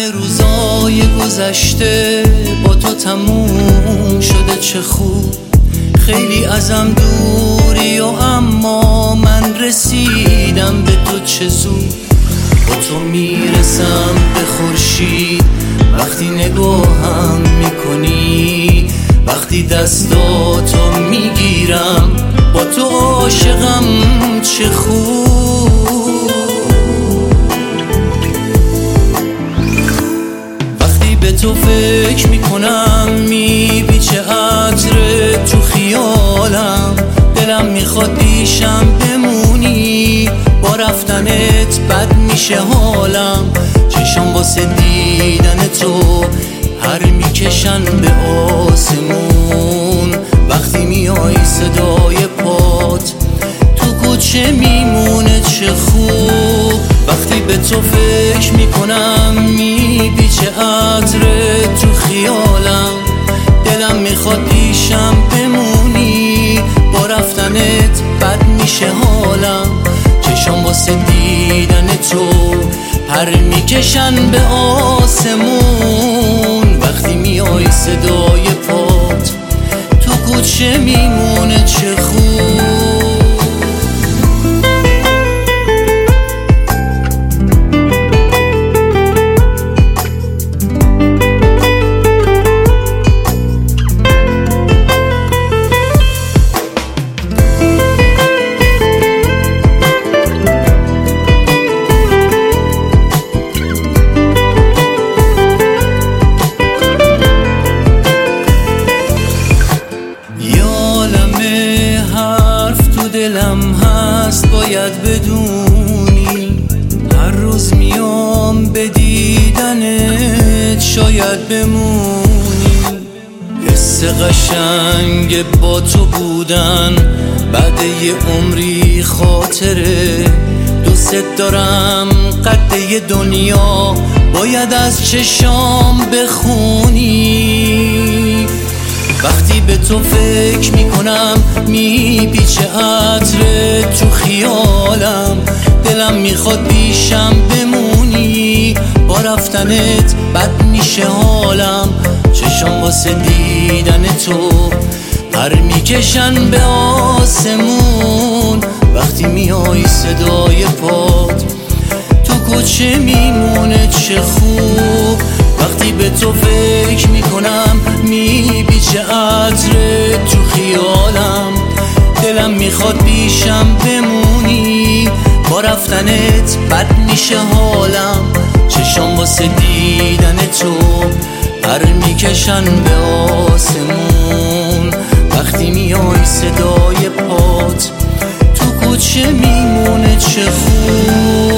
همه روزای گذشته با تو تموم شده، چه خوب. خیلی ازم دوری و اما من رسیدم به تو، چه زود. با تو میرسم به خورشید وقتی نگاهم میکنی، وقتی دستاتو میگیرم با تو عاشقم، چه خوب. وقتی به تو فکر میکنم میپیچه عطر تو خیالم، دلم میخواد پیشم بمونی، با رفتنت بد میشه حالم. چشم واسه دیدن تو پر میکشن به آسمون، وقتی میای صدای پات تو کوچه میمونه، چه خوب. وقتی به تو فکر میکنم میپیچه عطر تو خیالم، دلم میخواد پیشم بمونی، با رفتنت بد میشه حالم. چشم واسه دیدن تو پر میکشن به آسمون، وقتی میای صدای پات تو کوچه میمونه، چه خوب. دلم هست باید بدونی، هر روز میام به دیدنت شاید بمونی. حس قشنگ با تو بودن بعد یه عمری خاطره، دوست دارم قد یه دنیا باید از چشام بخونی. وقتی به تو فکر میکنم میپیچه عطر تو خیالم، دلم میخواد پیشم بمونی، با رفتنت بد میشه حالم. چشم واسه دیدن تو پر میکشن به آسمون، وقتی میای صدای پات تو کوچه میمونه، چه خوب. وقتی به تو فکر میکنم میپیچه عطر تو خیالم، دلم میخواد پیشم بمونی، با رفتنت بد میشه حالم. چشم واسه دیدن تو پر میکشن به آسمون، وقتی میای صدای پات تو کوچه میمونه، چه خوب.